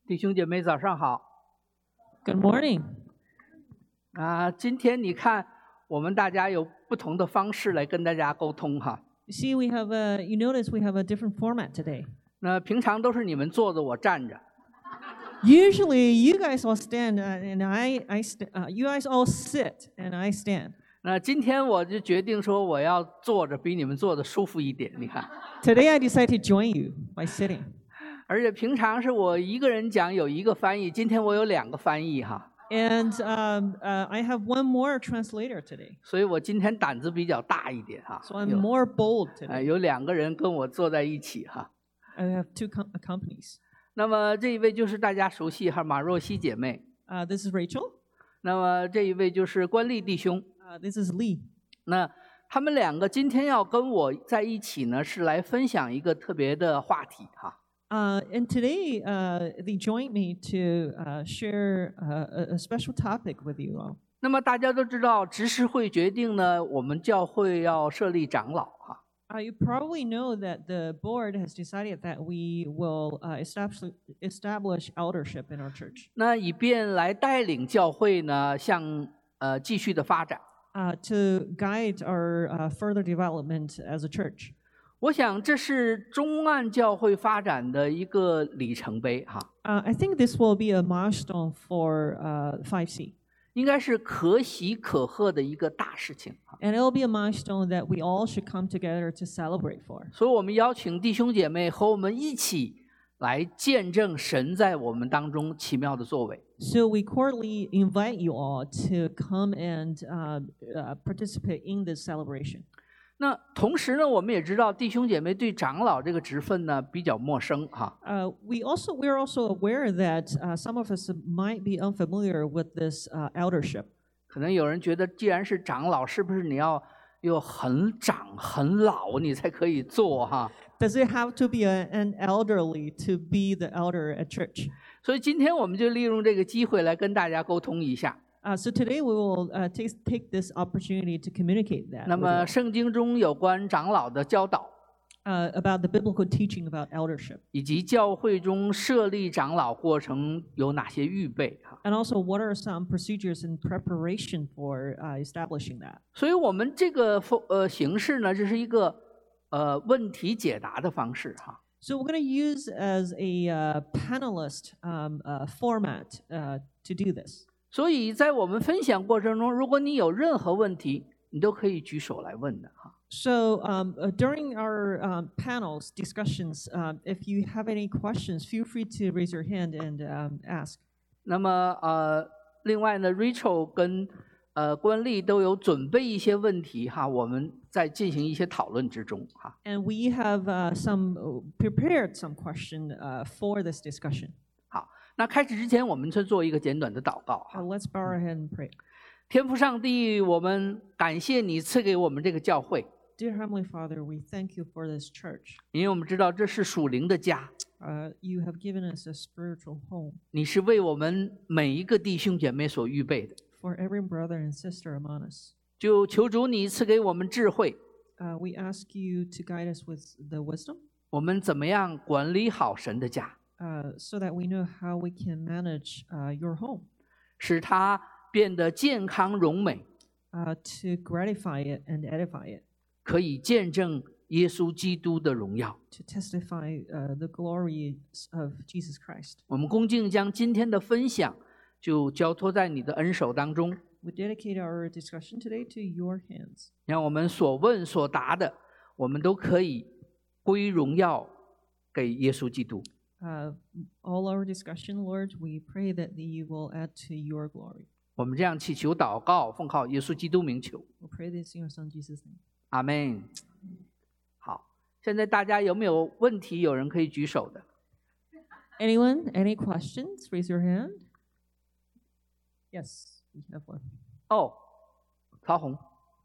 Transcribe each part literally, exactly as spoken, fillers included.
弟兄姐妹早上好。 Good morning. 啊，今天你看我们大家有不同的方式来跟大家沟通哈。 You see, we have a, you notice we have a different format today. 那平常都是你们坐着我站着， Usually, you guys all stand, uh, and I, I st- uh, you guys all sit, and I stand. 那今天我就决定说我要坐着比你们坐的舒服一点，你看。 Today, I decided to join you by sitting. 而且平常是我一个人讲有一个翻译，今天我有两个翻译哈， And um, uh, I have one more translator today, 所以我今天胆子比较大一点哈。 so I'm 有 more bold 哎 today. 有两个人跟我坐在一起哈。 I have two com- companies. 那么这一位就是大家熟悉哈，马若曦姐妹。 Uh, this is Rachel. 那么这一位就是关立弟兄。 Uh, this is Lee. 那他们两个今天要跟我在一起呢，是来分享一个特别的话题哈。 Uh, and today, uh, they joined me to uh, share uh, a, a special topic with you all. 那么大家都知道，执事会决定呢，我们教会要设立长老哈。 Uh, you probably know that the board has decided that we will uh, establish, establish eldership in our church 那以便来带领教会呢，向呃继续的发展。 uh, to guide our uh, further development as a church. 我想这是中岸教会发展的一个里程碑哈， Uh, I think this will be a milestone for uh, five C, 应该是可喜可贺的一个大事情哈。 and it will be a milestone that we all should come together to celebrate for. 所以我们邀请弟兄姐妹和我们一起来见证神在我们当中奇妙的作为。 So we cordially invite you all to come and uh, uh, participate in this celebration. 那同时呢，我们也知道弟兄姐妹对长老这个职分呢比较陌生哈。 Uh, we also we're also aware that uh, some of us might be unfamiliar with this uh, eldership. 可能有人觉得，既然是长老，是不是你要又很长很老，你才可以做哈？ Does it have to be a, an elderly to be the elder at church? 所以今天我们就利用这个机会来跟大家沟通一下。 Uh, so today we will uh, take take this opportunity to communicate that 那 with 么 you, 圣经中有关长老的教导， uh, about the biblical teaching about eldership, 以及教会中设立长老过程有哪些预备哈。 and also what are some procedures in preparation for uh, establishing that. 所以我们这个呃形式呢，这是一个呃问题解答的方式哈。 So we're going to use as a uh, panelist um, uh, format uh, to do this. 所以在我们分享过程中，如果你有任何问题，你都可以举手来问的哈。 So um, uh, during our um, panels, discussions, um, if you have any questions, feel free to raise your hand and um, ask. 那么呃，另外呢 ，Rachel 跟呃关丽都有准备一些问题哈，我们在进行一些讨论之中哈。 And we have uh, some uh, prepared some question uh, for this discussion. 好，那开始之前，我们先做一个简短的祷告 Uh, 哈。 let's bow our head and pray. 天父上帝，我们感谢你赐给我们这个教会， Dear Heavenly Father, we thank you for this church. 因为我们知道这是属灵的家， Uh, you have given us a spiritual home 你是为我们每一个弟兄姐妹所预备的。 for every brother and sister among us. 就求主你赐给我们智慧， Uh, we ask you to guide us with the wisdom 我们怎么样管理好神的家， uh, so that we know how we can manage uh, your home 使它变得健康荣美， uh, to gratify it and edify it, 可以见证耶稣基督的荣耀。 to testify uh, the glories of Jesus Christ. 我们恭敬将今天的分享就交托在你的恩手当中， We dedicate our discussion today to your hands. 让我们所问所答的，我们都可以归荣耀给耶稣基督。 Uh, all our discussion, Lord, we pray that you will add to your glory. 我们这样祈求祷告，奉靠耶稣基督名求， We pray this in your Son Jesus' name. 阿门。好，现在大家有没有问题？有人可以举手的。 Anyone? Any questions? Raise your hand. Yes, we have one. 哦，曹红。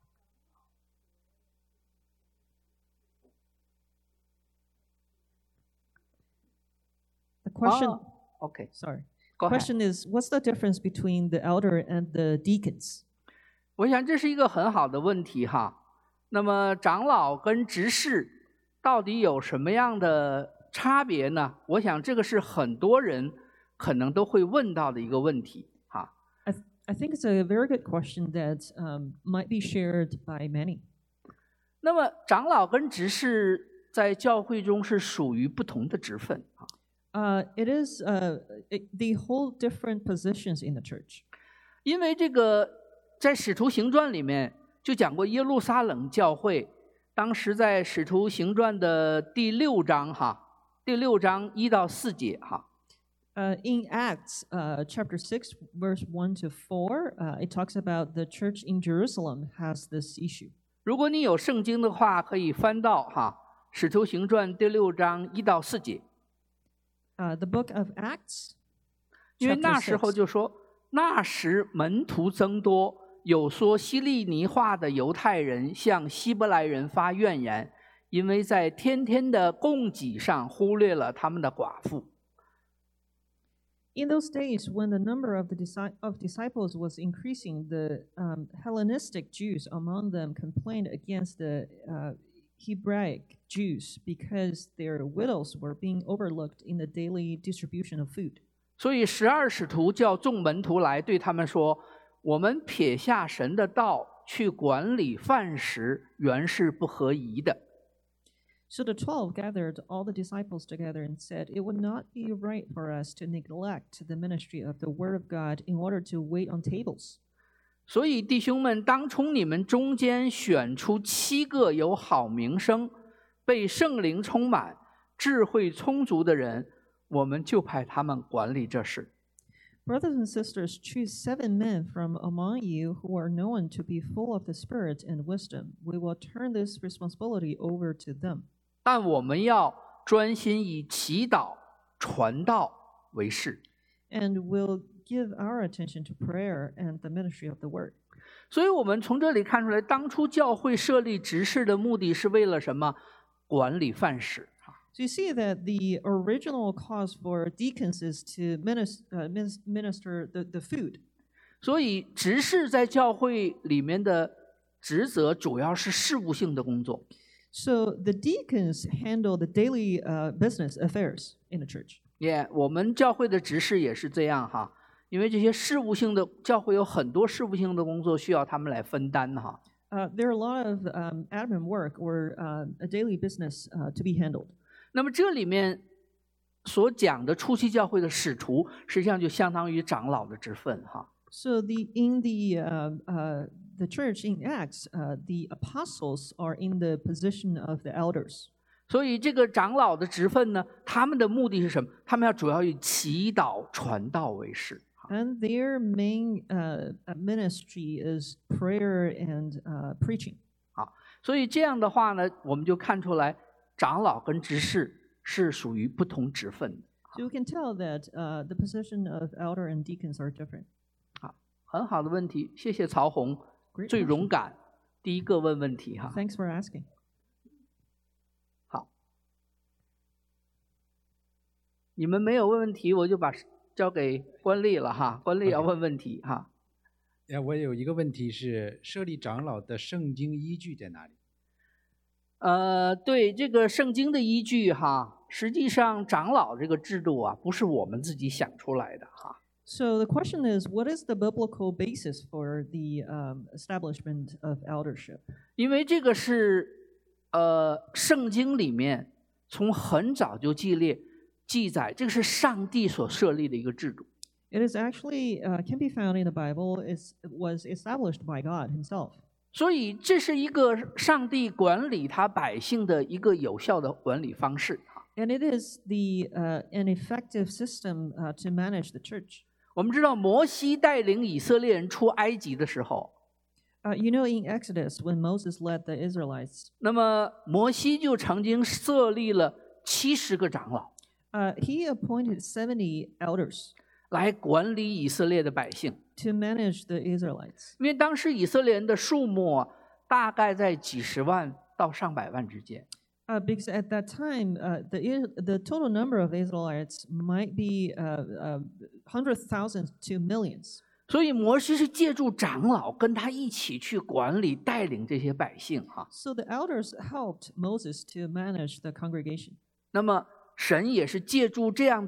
The question, Oh, OK， sorry. go ahead。 Question is, what's the difference between the elder and the deacons? 我想这是一个很好的问题哈。那么长老跟执事到底有什么样的差别呢？我想这个是很多人可能都会问到的一个问题哈。 I, th- I think it's a very good question that um, might be shared by many. 那么长老跟执事在教会中是属于不同的职分啊。 Uh, it is uh, it, they hold different positions in the church. 因为这个在使徒行传里面就讲过耶路撒冷教会，当时在使徒行传的第六章哈，第六章一到四节哈。 Uh, in Acts uh, chapter six, verse one to four, uh, it talks about the church in Jerusalem has this issue. 如果你有圣经的话，可以翻到哈《使徒行传》第六章一到四节。 Uh, the book of Acts, 因为 chapter 那时候 six. 就说，那时门徒增多，有说希利尼话的犹太人向希伯来人发怨言，因为在天天的供给上忽略了他们的寡妇。 In those days, when the number of the disi- of disciples was increasing, the um, Hellenistic Jews among them complained against the uh, Hebraic Jews because their widows were being overlooked in the daily distribution of food. 所以十二使徒叫众门徒来，对他们说：“我们撇下神的道，去管理饭食，原是不合宜的。” So the twelve gathered all the disciples together and said, "It would not be right for us to neglect the ministry of the Word of God in order to wait on tables." 所以弟兄们，当从你们中间选出七个有好名声、被圣灵充满、智慧充足的人，我们就派他们管理这事。 Brothers and sisters, choose seven men from among you who are known to be full of the Spirit and wisdom. We will turn this responsibility over to them. 但我们要专心以祈祷、传道为事。 And we'll give our attention to prayer and the ministry of the word. 所以我们从这里看出来，当初教会设立执事的目的是为了什么？管理饭食。 So you see that the original cause for deacons is to minister, uh, minis- minister the, the food. 所以执事在教会里面的职责主要是事务性的工作。 So the deacons handle the daily uh, business affairs in the church. 也、yeah, 我们教会的执事也是这样哈，因为这些事务性的教会有很多事务性的工作需要他们来分担哈。 Uh, there are a lot of um, admin work or uh, a daily business uh, to be handled. 那么这里面所讲的初期教会的使徒，实际上就相当于长老的职分哈。 So the in the uh, uh, the church in Acts, uh, the apostles are in the position of the elders. 所以这个长老的职分呢，他们的目的是什么？他们要主要以祈祷传道为事。 And their main uh, ministry is prayer and uh, preaching. 好，所以这样的话呢，我们就看出来，长老跟执事是属于不同职分的。 So we can tell that uh, the position of elder and deacons are different. 好，很好的问题，谢谢曹红， Great 最 question. 勇敢，第一个问问题哈。 Thanks for asking. 好，你们没有问问题，我就把交给关丽了哈。关丽要问问题哈。 哎，我有一个问题是，设立长老的圣经依据在哪里？ 呃，对这个圣经的依据哈，实际上长老这个制度啊，不是我们自己想出来的哈。 So the question is, what is the biblical basis for the um, establishment of eldership? 因为这个是呃圣经里面从很早就记列记载，这个是上帝所设立的一个制度。 It is actually uh, can be found in the Bible. It's, it was established by God Himself. 所以这是一个上帝管理他百姓的一个有效的管理方式。 And it is the uh, an effective system uh, to manage the church. 我们知道摩西带领以色列人出埃及的时候， Uh, you know, in Exodus, when Moses led the Israelites, 那么摩西就曾经设立了七十个长老 uh, he appointed seventy elders 来管理以色列的百姓， to manage the Israelites. 因为当时以色列人的数目啊大概在几十万到上百万之间。 Uh, because at that time, uh, the I- the total number of Israelites might be uh, uh, hundreds, thousands to millions. 所以摩西是借助长老跟他一起去管理带领这些百姓哈。 So the elders helped Moses to manage the congregation. 那么神也是借助这样的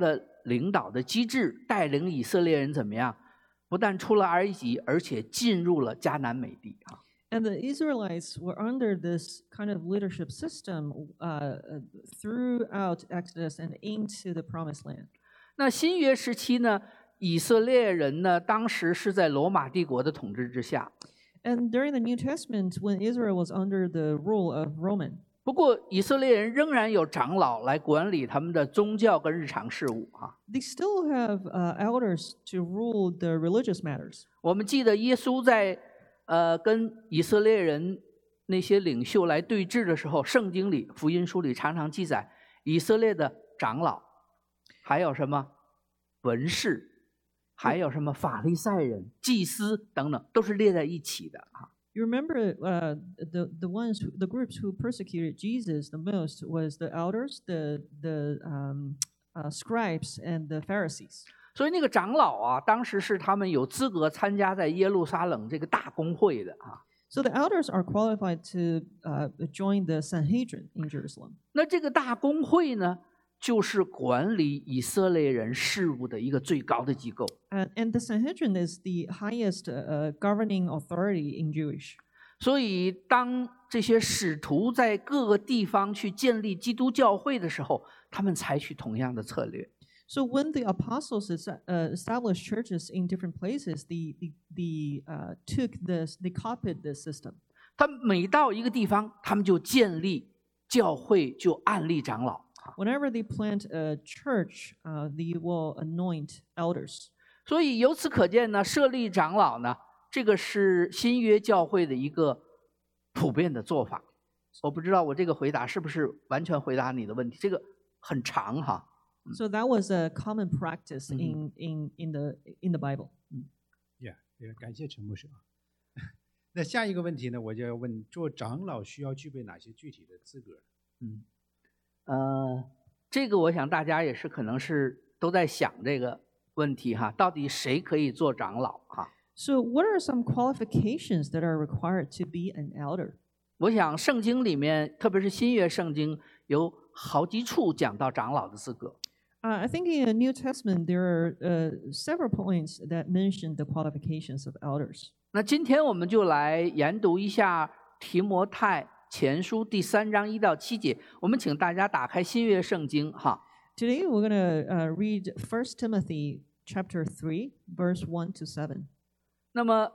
领导的机制，带领以色列人怎么样？不但出了埃及，而且进入了迦南美地啊。 And the Israelites were under this kind of leadership system uh, throughout Exodus and into the Promised Land. 那新约时期呢，以色列人呢，当时是在罗马帝国的统治之下。 And during the New Testament, when Israel was under the rule of Roman, 不过以色列人仍然有长老来管理他们的宗教跟日常事务啊。 they still have uh, elders to rule the religious matters. 我们记得耶稣在呃跟以色列人那些领袖来对峙的时候，圣经里福音书里常常记载以色列的长老，还有什么文士，还有什么法利赛人、祭司等等，都是列在一起的啊。 You remember uh, the the ones who, the groups who persecuted Jesus the most was the elders, the the um, uh, scribes, and the Pharisees. 所以那个长老啊，当时是他们有资格参加在耶路撒冷这个大公会的啊。 So the elders are qualified to uh, join the Sanhedrin in Jerusalem. 那这个大公会呢，就是管理以色列人事务的一个最高的机构。 Uh, and the Sanhedrin is the highest uh, governing authority in Jewish. 所以，当这些使徒在各个地方去建立基督教会的时候，他们采取同样的策略。 So when the apostles is, uh, established churches in different places, the the, the uh, took this, they copied this system. 他们每到一个地方，他们就建立教会，就按立长老。 Whenever they plant a church, uh, they will anoint elders. 所以由此可见呢，设立长老呢，这个是新约教会的一个普遍的做法。我不知道我这个回答是不是完全回答你的问题，这个很长哈。 So that was a common practice in in in the in the Bible. Yeah， 感谢陈牧师啊。那下一个问题呢，我就要问，做长老需要具备哪些具体的资格？ 嗯，呃，这个我想大家也是可能是都在想这个问题哈，到底谁可以做长老哈？ So what are some qualifications that are required to be an elder? 我想圣经里面，特别是新约圣经，有好几处讲到长老的资格。 Uh, I think in the New Testament there are uh, several points that mention the qualifications of elders. 那今天我们就来研读一下提摩太前书第三章一到七节。我们请大家打开新约圣经哈。 Today we're going to uh, read First Timothy chapter three, verse one to seven. 那么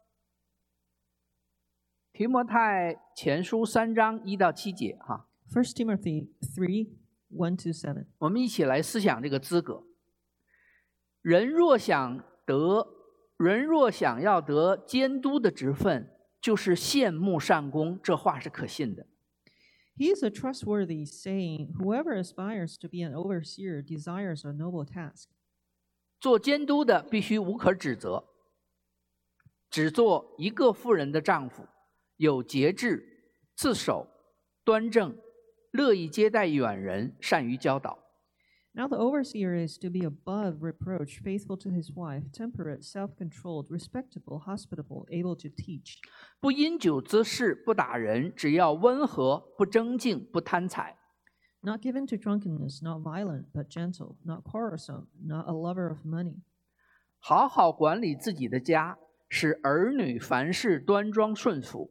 提摩太前书三章一到七节哈。 First Timothy three, one to seven. 我们一起来思想这个资格。人若想得，人若想要得监督的职分，就是羡慕善功，这话是可信的。 He is a trustworthy saying, whoever aspires to be an overseer desires a noble task. 做监督的必须无可指责，只做一个妇人的丈夫，有节制、自守、端正，乐意接待远人，善于教导。 Now the overseer is to be above reproach, faithful to his wife, temperate, self-controlled, respectable, hospitable, able to teach. 不因酒滋事，不打人，只要温和，不争竞，不贪财。 Not given to drunkenness, not violent, but gentle, not quarrelsome, not a lover of money. 好好管理自己的家，使儿女凡事端庄顺服。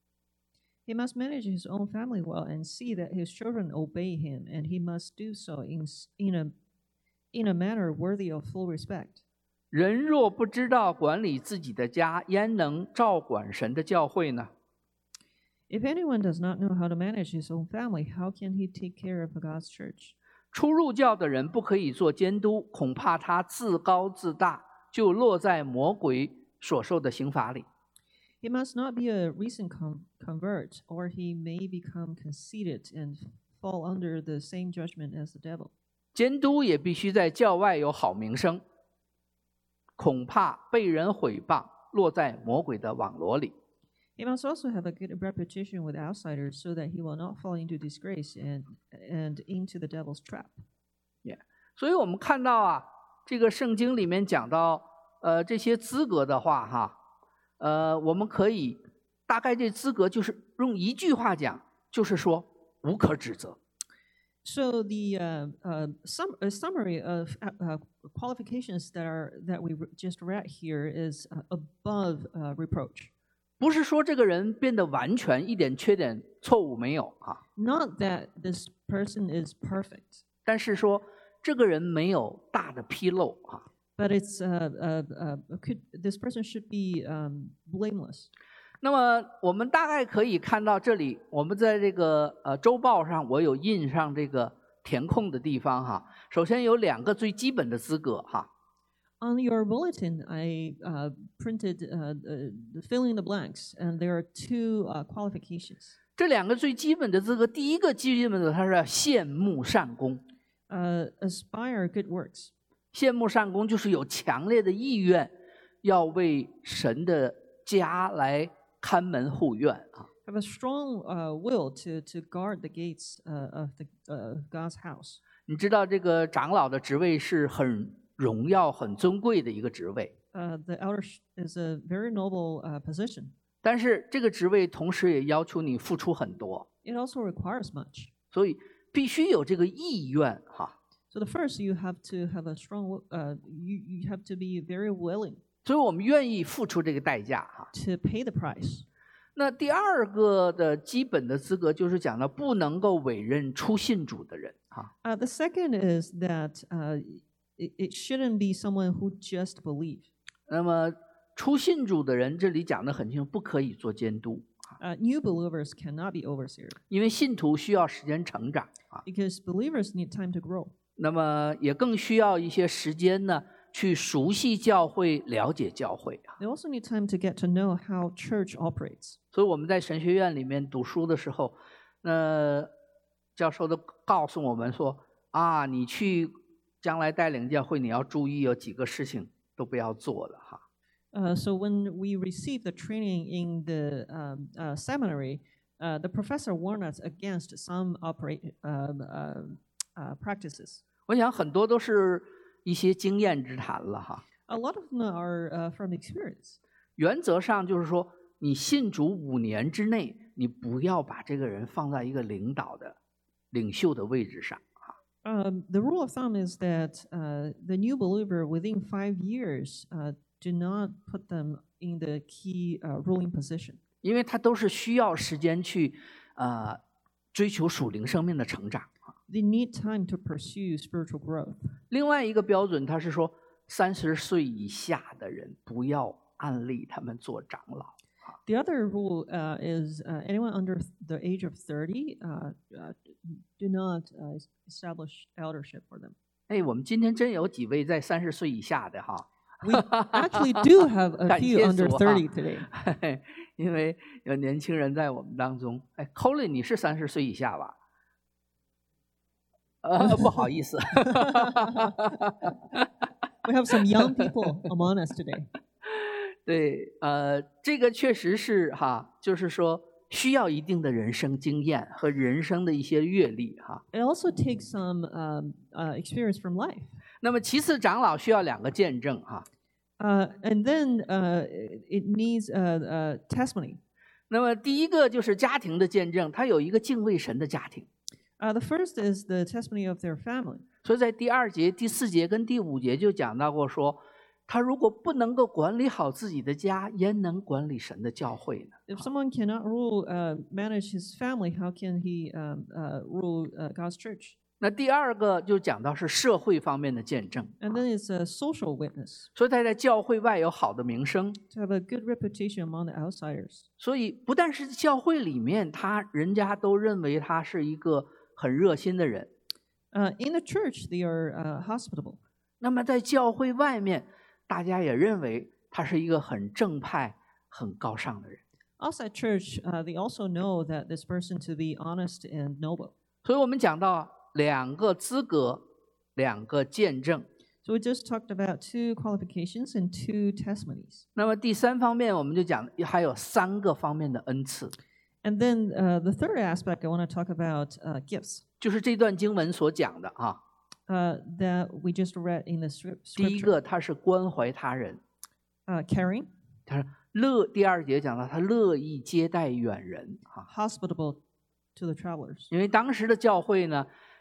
He must manage his own family well and see that his children obey him, and he must do so in, in, a, in a manner worthy of full respect. 人若不知道管理自己的家，焉能照管神的教会呢？ If anyone does not know how to manage his own family, how can he take care of God's church? 初入教的人不可以做监督，恐怕他自高自大，就落在魔鬼所受的刑罚里。 He must not be a recent com- convert, or he may become conceited and fall under the same judgment as the devil. 监督也必须在教外有好名声，恐怕被人毁谤，落在魔鬼的网罗里。 He must also have a good reputation with outsiders so that he will not fall into disgrace and, and into the devil's trap. Yeah. 所以我们看到啊，这个圣经里面讲到呃这些资格的话哈，呃我们可以大概这资格就是用一句话讲，就是说无可指责。 So the uh, uh, sum, a summary of uh, uh, qualifications that are that we re- just read here is uh, above uh, reproach. 不是说这个人变得完全一点缺点错误没有啊， Not that this person is perfect, 但是说这个人没有大的纰漏啊。 but it's uh, uh, uh, could, this person should be um, blameless. 那么我们大概可以看到这里，我们在这个呃周报上，我有印上这个填空的地方哈。首先有两个最基本的资格哈， On your bulletin, I uh, printed uh, uh, the fill in the blanks, and there are two uh, qualifications. 这两个最基本的资格，第一个基本的它是羡慕善功， Uh, aspire good works. 羡慕善功就是有强烈的意愿要为神的家来看门护院啊。 Have a strong uh, will to to guard the gates uh, of the uh, God's house. 你知道这个长老的职位是很荣耀、很尊贵的一个职位， Uh, the elder sh- is a very noble uh, position. 但是这个职位同时也要求你付出很多， It also requires much. 所以必须有这个意愿哈。 So the first, you have to have a strong. wi- Uh, you you have to be very willing 所以我们愿意付出这个代价哈。 to pay the price. 那第二个的基本的资格就是讲了不能够委任初信主的人哈。 Uh, the second is that uh, it, it shouldn't be someone who just believe. 那么初信主的人这里讲的很清楚，不可以做监督， Uh, new believers cannot be overseer 因为信徒需要时间成长啊。 because believers need time to grow. 那么也更需要一些时间呢，去熟悉教会、了解教会啊。 They also need time to get to know how church operates. 所以我们在神学院里面读书的时候，那教授都告诉我们说啊，你去将来带领教会，你要注意有几个事情都不要做了哈。 Uh, so when we receive the training in the um, uh, seminary, uh, the professor warned us against some operate um, uh, uh, practices. 我想很多都是一些经验之谈了哈。 A lot of them are uh, from experience. 原则上就是说，你信主五年之内，你不要把这个人放在一个领导的、领袖的位置上。 Um, the rule of thumb is that uh, the new believer within five years uh, do not put them in the key uh, ruling position. 因为他都是需要时间去，呃，追求属灵生命的成长。 They need time to pursue spiritual growth. 另外一个标准，他是说三十岁以下的人不要按立他们做长老。 The other rule uh, is uh, anyone under th- the age of thirty uh, uh, do not uh, es- establish eldership for them. 哎，我们今天真有几位在三十岁以下的哈， We actually do have a 感 few 谢 under 主哈 thirty today. 因为有年轻人在我们当中。哎 ，Colin，你是三十岁以下吧？呃，不好意思。 We have some young people among us today. 对，呃，这个确实是哈，就是说需要一定的人生经验和人生的一些阅历哈。 It also takes some um, uh, experience from life. 那么其次，长老需要两个见证哈。 Uh, and then uh, it needs a, a testimony. 那么第一个就是家庭的见证，他有一个敬畏神的家庭。 Uh, the first is the testimony of their family. 所以在第二节、第四节跟第五节就讲到过说，他如果不能够管理好自己的家，焉能管理神的教会呢？ If someone cannot rule, uh, manage his family, how can he um, uh, rule uh, God's church? 那第二个就讲到是社会方面的见证， And then it's a social witness 所以他在教会外有好的名声。 to have a good reputation among the outsiders. 所以不但是教会里面，他人家都认为他是一个很热心的人。 Uh, in the church, they are uh, hospitable. 那么在教会外面，大家也认为他是一个很正派、很高尚的人。 Outside church, uh, they also know that this person to be honest and noble. 所以我们讲到两个资格，两个见证。 So we just talked about two qualifications and two testimonies. 那么第三方面，我们就讲还有三个方面的恩赐， And then uh, the third aspect I want to talk about uh, gifts 就是这段经文所讲的啊。 uh, that we just read in the scrip- 第一 scripture. 个，他是关怀他人， Uh, caring, 他说乐。第二节讲到他乐意接待远人啊， hospitable to the travelers. 因为当时的教会呢，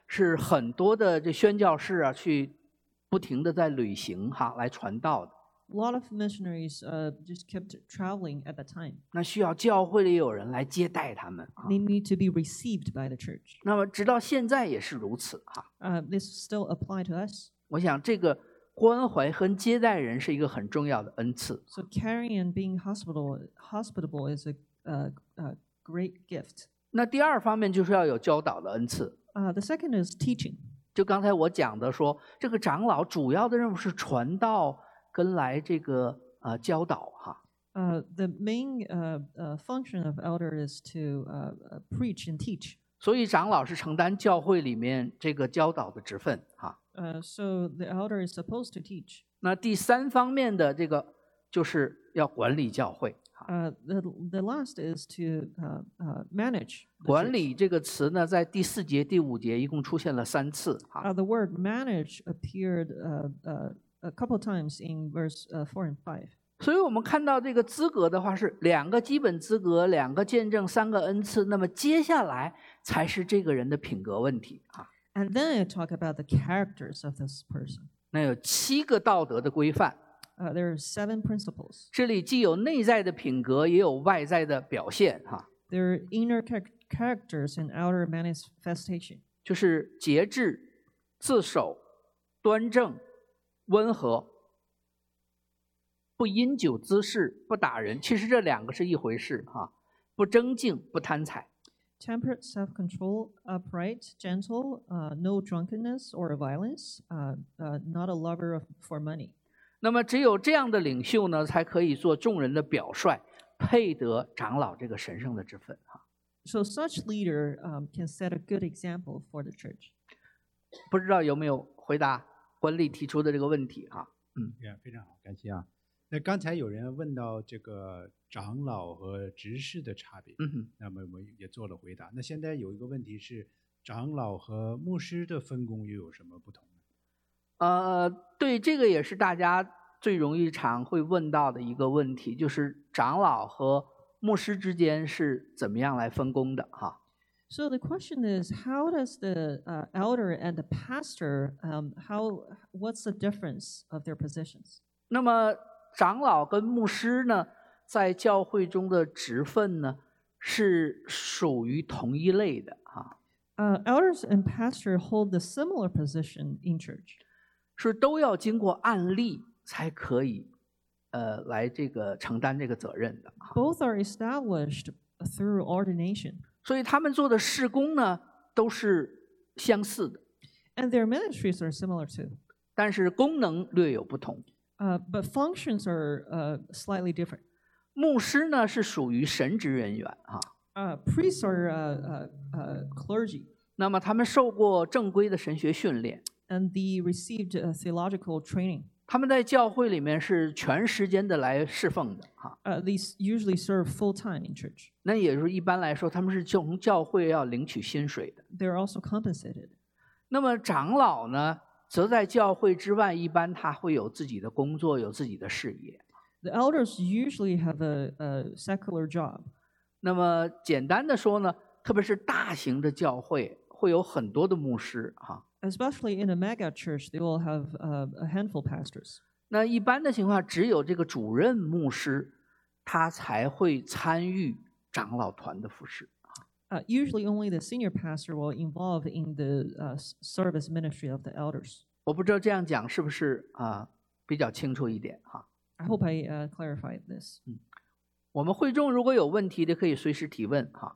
是很多的这宣教士啊，去不停的在旅行哈，来传道的。 A lot of missionaries uh, just kept traveling at that time. 那需要教会里有人来接待他们啊。 They need to be received by the church. 那么直到现在也是如此哈。 Uh, this still apply to us. 我想这个关怀和接待人是一个很重要的恩赐。 So caring and being hospitable, hospitable is a, uh, a great gift. 那第二方面就是要有教导的恩赐。 Uh, the second is teaching. 就刚才我讲的说，这个长老主要的任务是传道跟来这个呃教导哈。 Uh, the main uh, uh, function of elder is to uh, uh, preach and teach. 所以长老是承担教会里面这个教导的职分哈。 Uh, so the elder is supposed to teach. 那第三方面的这个就是要管理教会。 Uh, the, the last is to uh, uh, manage. the 管 church. 理这个词呢，在第四节、第五节一共出现了三次哈。 Uh, the word manage appeared uh, uh, a couple times in verse uh, four and five. 所以我们看到这个资格的话是两个基本资格，两个见证，三个恩赐。那么接下来才是这个人的品格问题啊。 And then I talk about the characters of this person. 那有七个道德的规范， Uh, there are seven principles. 这里既有内在的品格，也有外在的表现哈。 There are inner char- characters and outer manifestation. 就是节制、自守、端正、温和，不因酒滋事，不打人。其实这两个是一回事哈。不争竞，不贪财。 Temperate, self-control, upright, gentle, uh, no drunkenness or violence, uh, uh, not a lover of for money. 那么只有这样的领袖呢，才可以做众人的表率，配得长老这个神圣的职分哈。 So such leader um, can set a good example for the church. 不知道有没有回答关丽提出的这个问题哈？嗯， 对啊，非常好，感谢啊。那刚才有人问到这个长老和执事的差别， 嗯哼， 那么我们也做了回答。那现在有一个问题是，长老和牧师的分工又有什么不同呢？ 呃，对，这个也是大家最容易常会问到的一个问题，就是长老和牧师之间是怎么样来分工的哈？ So the question is, how does the uh, elder and the pastor, um, how, what's the difference of their positions? 那么长老跟牧师呢，在教会中的职分呢，是属于同一类的哈， Uh, elders and pastor hold the similar position in church. 是都要经过案例才可以，呃，来这个承担这个责任的哈。 Both are established through ordination, 所以他们做的事工呢，都是相似的， and their ministries are similar too. 但是功能略有不同。 Uh, but functions are uh, slightly different. 牧师呢是属于神职人员哈， Uh, priests are uh, uh, uh, clergy, 那么他们受过正规的神学训练， and they received uh, theological training. 他们在教会里面是全时间的来侍奉的哈。 Uh, they s- usually serve full time in church. 那也就是一般来说，他们是从教会要领取薪水的。 They're also compensated. 那么长老呢，则在教会之外，一般他会有自己的工作，有自己的事业。 The elders usually have a, a secular job. 那么简单的说呢，特别是大型的教会，会有很多的牧师哈。 Especially in a mega church, they will have uh, a handful pastors. 那一般的情况，只有这个主任牧师，他才会参与长老团的服侍。 Uh, usually, only the senior pastor will involve in the uh, s- service ministry of the elders. 我不知道这样讲是不是啊、比较清楚一点哈。 I hope I uh, clarified this. 我们会众如果有问题的，可以随时提问哈。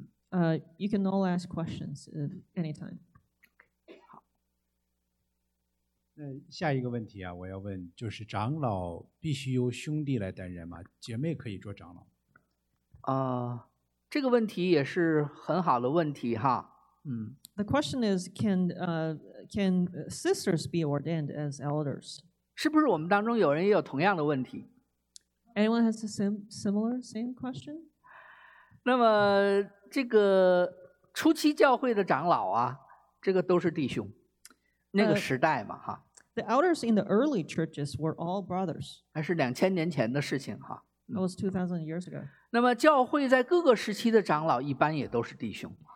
Uh, you can all ask questions uh, anytime. 那下一个问题啊，我要问，就是长老必须由兄弟来担任吗？姐妹可以做长老？ 啊、这个问题也是很好的问题哈。嗯， The question is, can uh, can uh, sisters be ordained as elders? 是不是我们当中有人也有同样的问题？ Anyone has the sim- similar same question? 那么这个初期教会的长老啊，这个都是弟兄，那个呃时代嘛哈， The elders in the early churches were all brothers. 还是两千年前的事情哈。 That was two thousand years ago. 那么教会在各个时期的长老一般也都是弟兄。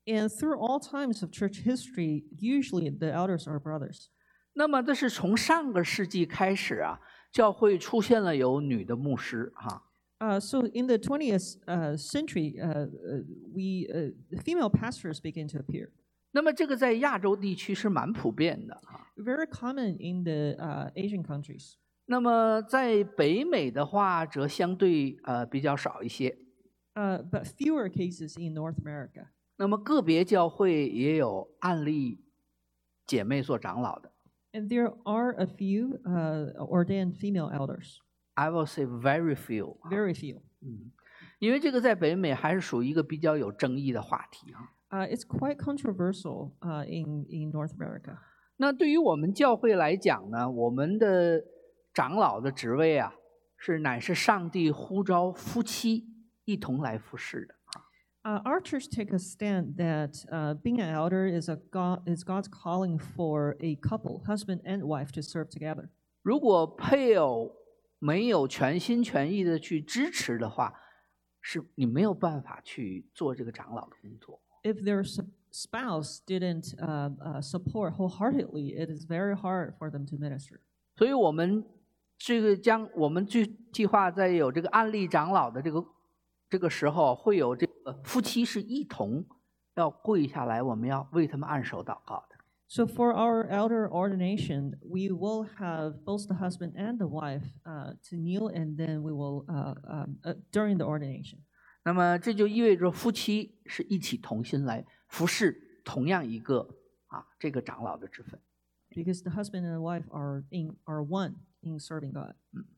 And through all times of church history, usually the elders are brothers. 那么这是从上个世纪开始啊，教会出现了有女的牧师哈。 Uh, so in the twentieth uh, century, uh, uh, we uh, female pastors began to appear. 那么这个在亚洲地区是蛮普遍的哈。 Very common in the uh, Asian countries. 那么在北美的话，则相对呃比较少一些。 Uh, but fewer cases in North America. 那么个别教会也有案例姐妹做长老的。 And there are a few uh, ordained female elders. I will say very few. Very few. 嗯，因为这个在北美还是属于一个比较有争议的话题啊。 Uh, it's quite controversial uh, in in North America. 那对于我们教会来讲呢，我们的长老的职位啊，是乃是上帝呼召夫妻一同来服侍的。 Uh, our church take a stand that uh, being an elder is a God is God's calling for a couple, husband and wife, to serve together. 如果配偶没有全心全意的去支持的话，是你没有办法去做这个长老的工作。 If their spouse didn't uh, uh, support wholeheartedly, it is very hard for them to minister. 所以我们这个将我们计计划在有这个案例长老的这个这个时候，会有这个夫妻是一同要跪下来，我们要为他们按手祷告的。 So for our elder ordination, we will have both the husband and the wife uh, to kneel, and then we will uh, um, uh, during the ordination. 那么这就意味着夫妻是一起同心来服侍同样一个啊这个长老的职分。 Because the husband and the wife are in are one in serving God.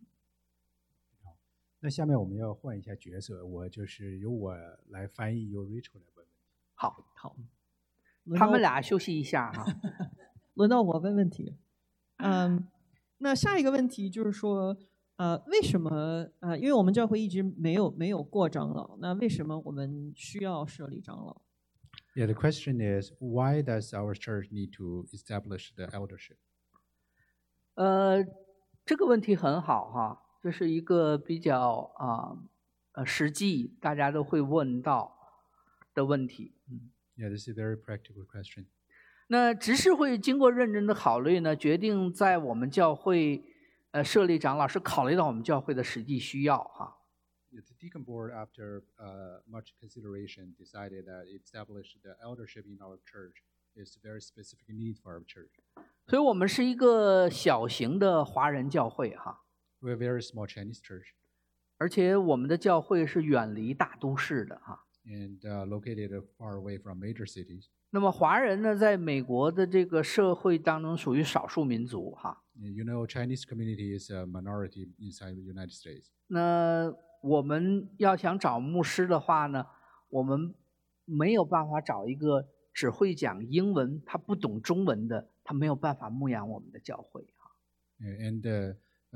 那下面我们要换一下角色，我就是由我来翻译，由 Rachel 来问问题。 好， 好， 他们俩休息一下哈。 轮到我问问题。嗯，那下一个问题就是说，呃，为什么呃，因为我们教会一直没有没有过长老，那为什么我们需要设立长老？ Yeah, the question is, why does our church need to establish the eldership? 呃，这个问题很好哈，这是一个比较啊呃实际大家都会问到的问题。嗯， Yeah, this is a very practical question. 那执事会经过认真的考虑呢，决定在我们教会呃设立长老，是考虑到我们教会的实际需要哈。 The deacon board, after uh, much consideration, decided that establish the eldership in our church is a very specific need for our church. 所以我们是一个小型的华人教会哈， We're a very small Chinese church, 而且我们的教会是远离大都市的哈。 and uh, located far away from major cities. 那么华人呢，在美国的这个社会当中属于少数民族哈。 You know, Chinese community is a minority inside the United States. 那我们要想找牧师的话呢，我们没有办法找一个只会讲英文，他不懂中文的，他没有办法牧养我们的教会哈。 And uh,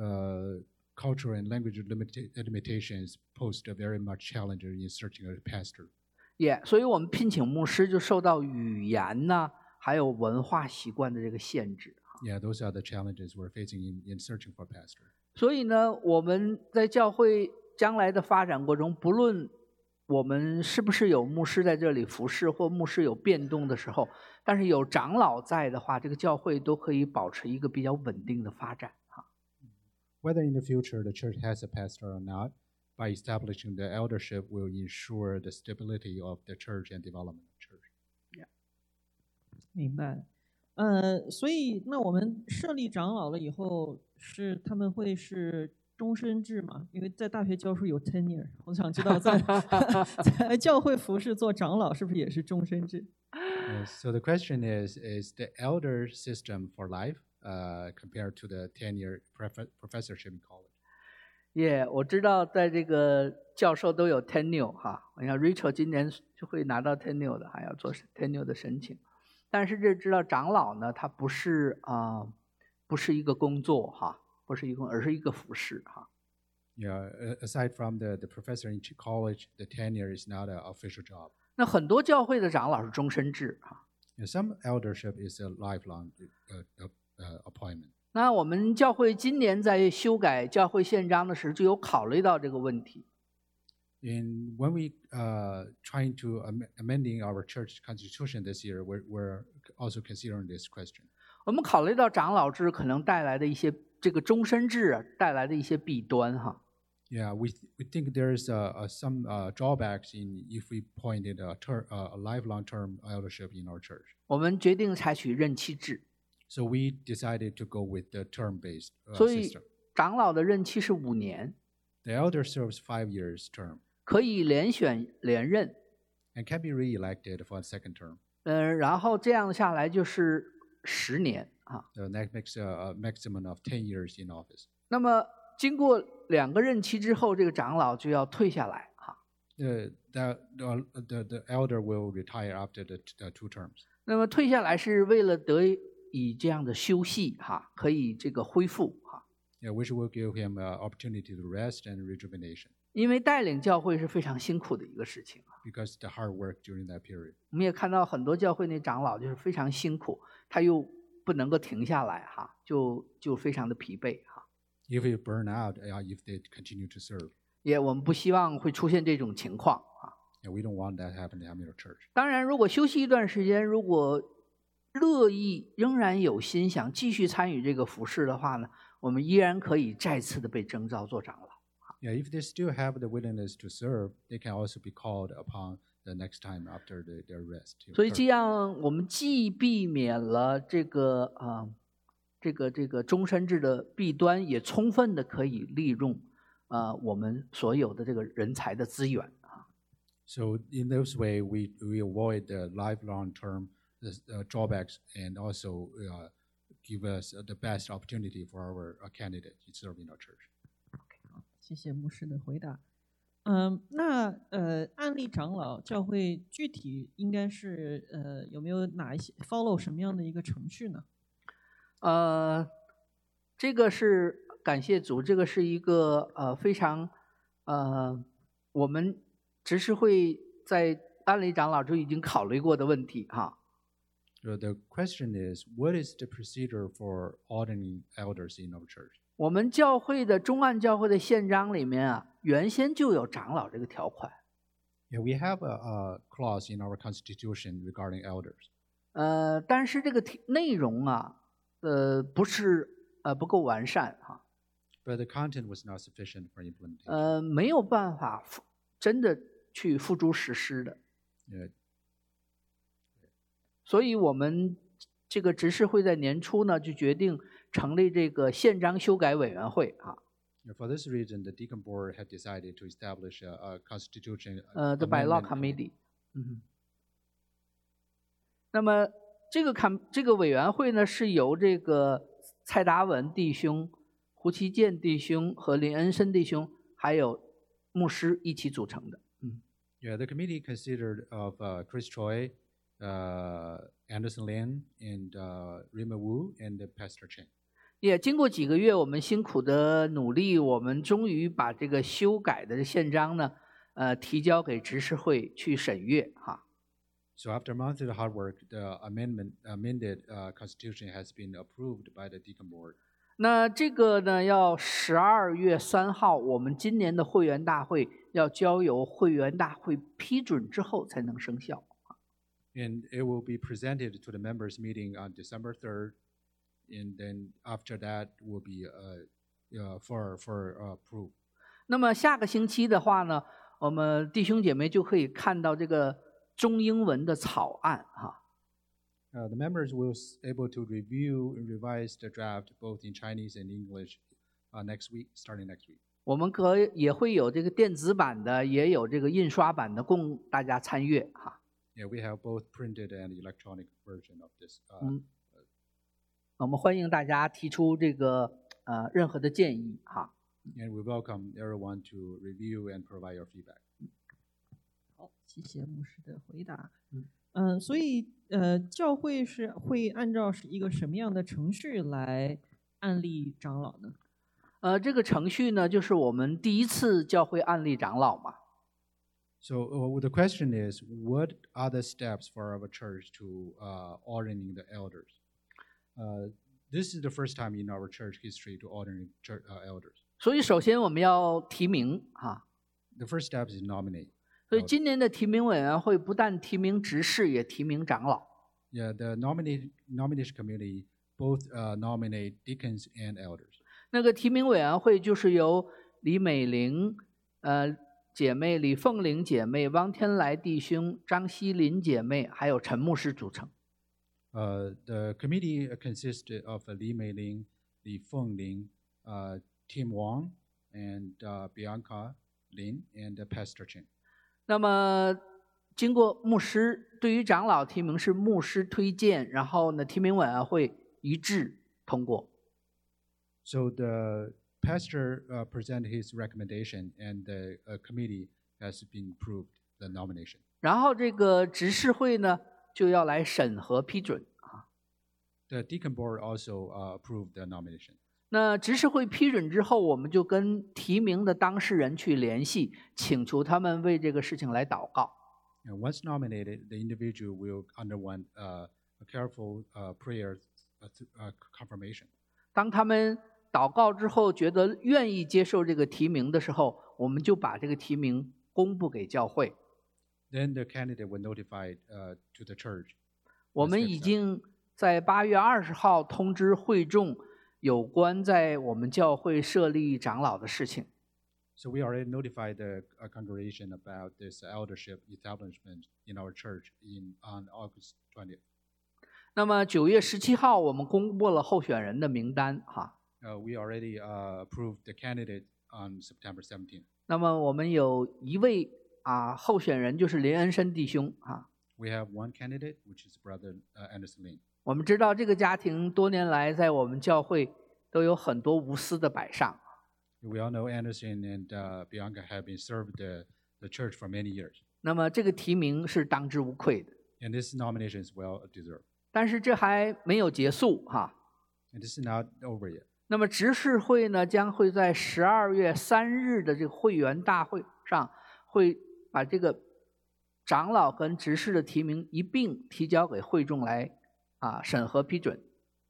uh, cultural and language limita- limitations pose a very much challenge in searching a pastor. 也、yeah, 所以我们聘请牧师就受到语言呐、还有文化习惯的这个限制。 Yeah, those are the challenges we're facing in, in searching for a pastor. 所以呢，我们在教会将来的发展过程中，不论我们是不是有牧师在这里服侍，或牧师有变动的时候，但是有长老在的话，这个教会都可以保持一个比较稳定的发展哈。 Whether in the future the church has a pastor or not, by establishing the eldership will ensure the stability of the church and development of church. 明白。呃，所以那我们设立长老了以后，是他们会是终身制嘛？因为在大学教书有 tenure， 我想知道在在教会服侍做长老是不是也是终身制？ Uh, so the question is, is the elder system for life uh, compared to the ten-year prof- professorship in college? 也、yeah, 我知道在这个教授都有 tenure 哈，我想 Rachel 今年就会拿到 tenure 的，还要做 tenure 的申请。但是这知道长老呢，他不是啊、呃，不是一个工作哈，不是一个，而是一个服侍哈。 Yeah, aside from the, the professor in college, the tenure is not an official job. 那很多教会的长老是终身制哈。 Yeah, some eldership is a lifelong uh, uh, uh, appointment. 那我们教会今年在修改教会宪章的时候，就有考虑到这个问题。 And when we uh, trying to am- amending our church constitution this year, we're, we're also considering this question. 我们考虑到长老制可能带来的一些这个终身制啊带来的一些弊端哈。 Yeah, we th- we think there's uh, uh, some uh, drawbacks in if we pointed a, ter- uh, a lifelong term eldership in our church. 我们决定采取任期制， So we decided to go with the term-based uh, 所以 system. 长老的任期是五年， The elder serves five years term 可以连选连任， and can be re-elected for a second term. 呃，然后这样下来就是十年啊。 So that makes a, a maximum of ten years in office. 那么经过两个任期之后，这个长老就要退下来哈。 The, the, the, the, the elder will retire after the, t- the two terms. 那么退下来是为了得以这样的休息哈，可以这个恢复哈。 Yeah, which will give him an opportunity to rest and rejuvenation 因为带领教会是非常辛苦的一个事情啊。 because the hard work during that period. 我们也看到很多教会那长老就是非常辛苦，他又不能够停下来哈，就就非常的疲惫哈。 If you burn out, uh, if they continue to serve. 也我们不希望会出现这种情况啊。 Yeah, we don't want that to happen to Hamilton Church. 当然，如果休息一段时间，如果乐意仍然有心想继续参与这个服事的话呢，我们依然可以再次的被征召做长老。 Yeah, if they still have the willingness to serve, they can also be called upon the next time after the, their rest. 所以这样，我们既避免了这个啊、呃、这个这个终身制的弊端，也充分的可以利用呃我们所有的这个人才的资源啊。 So in this way, we, we avoid the lifelong term uh, drawbacks and also uh, give us the best opportunity for our uh, candidate to serve in our church. 好，谢谢牧师的回答。嗯，那呃，案例长老教会具体应该是呃有没有哪一些 follow 什么样的一个程序呢？ 呃，这个是感谢主，这个是一个呃非常呃我们执事会在安利长老就已经考虑过的问题哈。 So the question is, what is the procedure for ordaining elders in our church? 我们教会的中岸教会的宪章里面啊，原先就有长老这个条款， Yeah, we have a, a clause in our constitution regarding elders. 呃，但是这个题内容啊，呃，不是呃不够完善哈， But the content was not sufficient for implementation. 呃，没有办法付真的去付诸实施的。 Yeah, 所以我们这个执事会在年初呢就决定成立这个宪章修改委员会啊， yeah, for this reason, the deacon board had decided to establish a, a constitution 呃，the bylaw amendment committee。嗯，那么这个看这个委员会呢是由这个蔡达文弟兄、胡其健弟兄和林恩森弟兄还有牧师一起组成的。嗯， Yeah, the committee considered of uh, Chris Choi, uh, Anderson Lin, and uh, Rima Wu, and uh, Pastor Chen. 也经过几个月我们辛苦的努力，我们终于把这个修改的宪章呢，呃，提交给执事会去审阅哈。 So after months of hard work, the amendment amended uh, constitution has been approved by the deacon board. 那这个呢，要十二月三号，我们今年的会员大会要交由会员大会批准之后才能生效。 And it will be presented to the members' meeting on December third, and then after that will be uh, uh, for for uh, approve. 那么下个星期的话呢，我们弟兄姐妹就可以看到这个中英文的草案哈。 Uh, the members will s- able to review and revise the draft both in Chinese and English uh, next week, starting next week. 我们可也会有这个电子版的，也有这个印刷版的，供大家参阅哈。 Yeah, we have both printed and electronic version of this. Uh, 嗯，我们欢迎大家提出这个呃任何的建议哈。 And we welcome everyone to review and provide your feedback. 好，谢谢牧师的回答。 嗯嗯，所以呃，教会是会按照是一个什么样的程序来案例长老呢？ 呃，这个程序呢，就是我们第一次教会案例长老嘛。 So uh, the question is, what are the steps for our church to uh, ordaining the elders? Uh, this is the first time in our church history to ordaining church, uh, elders. 所以首先我们要提名哈， the first step is nominate. 所以今年的提名委员会不但提名执事，也提名长老。 Yeah, the nominate, nomination committee both uh, nominate deacons and elders. 那个提名委员会就是由李美玲呃姐妹、李凤玲姐妹、汪天来弟兄、张希林姐妹，还有陈牧师组成。 Uh, the committee consisted of uh, Li Meiling, Li Fengling, uh, Tim Wang, and uh, Bianca Lin, and uh, Pastor Chen. 那么经过牧师对于长老提名是牧师推荐，然后呢提名委员会一致通过。 So the pastor uh, presented his recommendation, and the uh, committee has been approved the nomination. 然后这个执事会呢就要来审核批准啊。 The deacon board also uh, approved the nomination. 那执事会批准之后，我们就跟提名的当事人去联系，请求他们为这个事情来祷告。 And once nominated, the individual will underwent uh, a careful uh, prayer uh, th- uh, confirmation. 当他们祷告之后，觉得愿意接受这个提名的时候，我们就把这个提名公布给教会。 Then the candidate will notify uh, to the church. 我们已经在八月二十号通知会众有关在我们教会设立长老的事情。 So we already notified the uh, congregation about this eldership establishment in our church in on August twentieth. 那么九月十七号，我们公布了候选人的名单哈。 Uh, we already uh, approved the candidate on September seventeenth. 那么我们有一位啊候选人就是林恩生弟兄啊。 We have one candidate, which is Brother uh, Anderson Lin. 我们知道这个家庭多年来在我们教会都有很多无私的摆上。 We all know Anderson and uh, Bianca have been served the, the church for many years. 那么这个提名是当之无愧的。 And this nomination is well deserved. 但是这还没有结束哈。 And this is not over yet. 那么执事会呢，将会在十二月三日的这个会员大会上，会把这个长老跟执事的提名一并提交给会众来啊审核批准。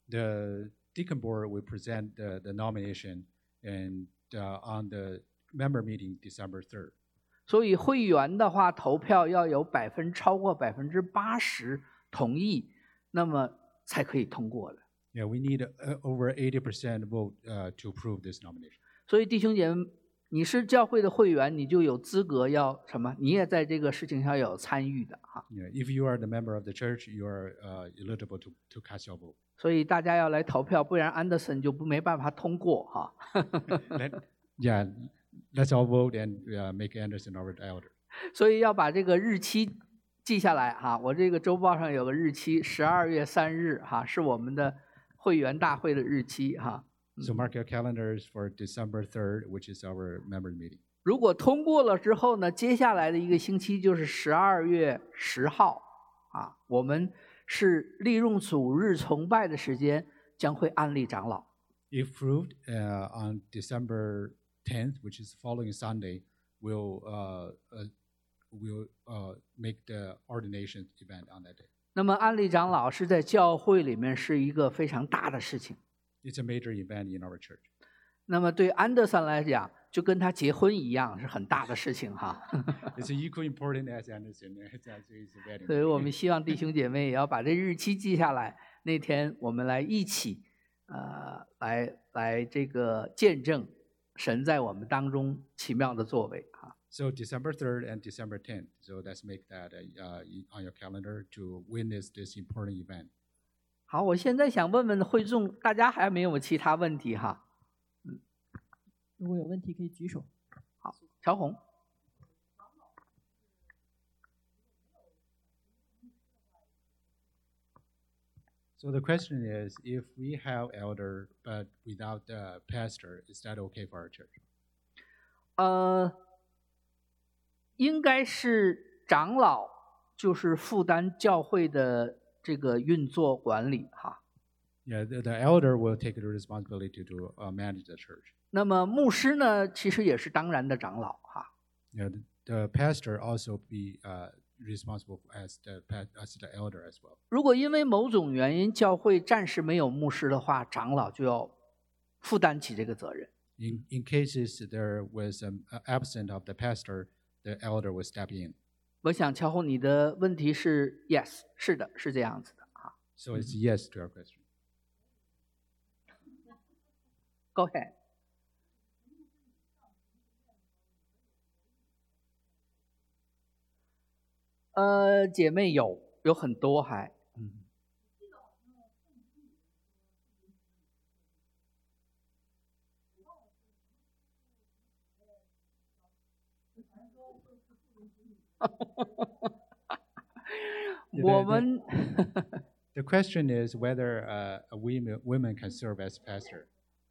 The deacon board will present the, the nomination and uh, on the member meeting December third. 所以会员的话，投票要有百分超过百分之八十同意，那么才可以通过的。 Yeah, we need uh, over eighty percent vote uh, to approve this nomination. 所以弟兄姐妹，你是教会的会员，你就有资格要什么？你也在这个事情上有参与的哈。 Yeah, if you are the member of the church, you are uh, eligible to, to cast your vote. 所以大家要来投票，不然安德森就不没办法通过哈。 Let, yeah, let's all vote and uh, make Anderson our elder. 所以要把这个日期记下来哈。我这个周报上有个日期，十二月三日哈，是我们的会员大会的日期哈。 So mark your calendars for December third, which is our member meeting. 如果通过了之后呢，接下来的一个星期就是十二月十号啊，我们是利用主日崇拜的时间，将会安立长老。 If approved uh, on December tenth, which is following Sunday, we'll uh, uh, we'll uh, make the ordination event on that day. 那么安立长老是在教会里面是一个非常大的事情。 It's a major event in our church. 那么对安德森来讲，就跟他结婚一样，是很大的事情哈。 It's equally important as Anderson as his wedding. 所以我们希望弟兄姐妹也要把这日期记下来，那天我们来一起，呃，来来这个见证神在我们当中奇妙的作为啊。 So December third and December tenth. So let's make that uh, on your calendar to witness this important event. 好，我现在想问问会众，大家还没有其他问题哈？ 如果有问题可以举手。 好，乔红。 So the question is, if we have elder but without the pastor, is that okay for our church? 呃，应该是长老就是负担教会的这个运作管理哈。 Yeah, the, the elder will take the responsibility to uh, manage the church. 那么牧师呢，其实也是当然的长老哈。 Yeah, the, the pastor also be uh, responsible as the pa- as the elder as well. 如果因为某种原因教会暂时没有牧师的话，长老就要负担起这个责任。 In in cases there was an absent of the pastor, the elder will step in. 我想乔红，你的问题是 yes， 是的，是这样子的啊。 So it's yes to your question. Go ahead。呃，姐妹有有很多还，嗯。我们 The question is whether uh, a women women can serve as pastor.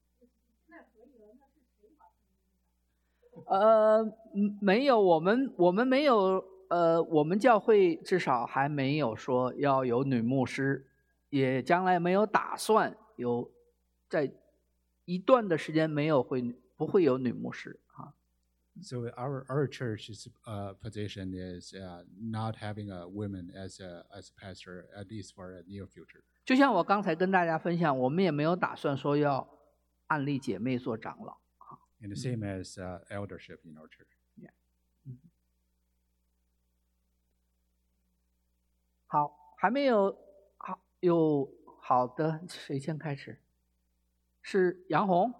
呃，嗯没有，我们我们没有，呃，我们教会至少还没有说要有女牧师，也将来没有打算有，在一段的时间没有会不会有女牧师啊。 So our our church's uh, position is uh, not having a woman as a as a pastor, at least for a near future. 就像我刚才跟大家分享，我们也没有打算说要按立姐妹做长老。 And the same as uh, eldership in our church. Yeah. 好，还没有好有好的，谁先开始？是杨红。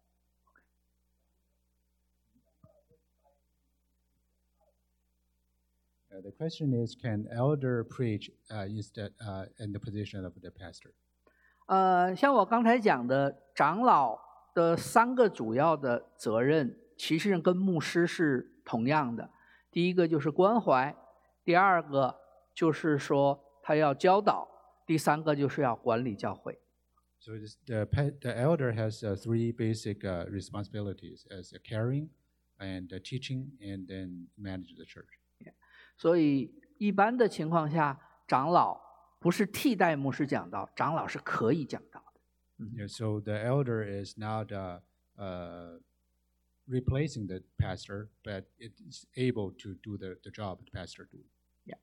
Uh, the question is, can elder preach uh, instead uh, in the position of the pastor? 呃，像我刚才讲的，长老的三个主要的责任，其实跟牧师是同样的。第一个就是关怀，第二个就是说他要教导，第三个就是要管理教会。 So this, the pa- the elder has uh, three basic uh, responsibilities: as a caring, and uh, teaching, and then manage the church. 所以一般的情况下，长老不是替代牧师讲道，长老是可以讲道的。 Yeah, so the elder is not uh, uh, replacing the pastor, but it is able to do the, the job the pastor do. Yeah.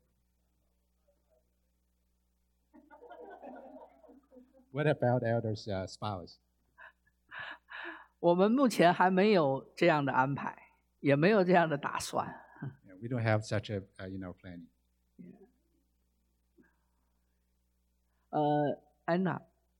What about elder's uh, spouse? 我们目前还没有这样的安排，也没有这样的打算。 Yeah, we don't have such a uh, you know planning. 呃，安娜。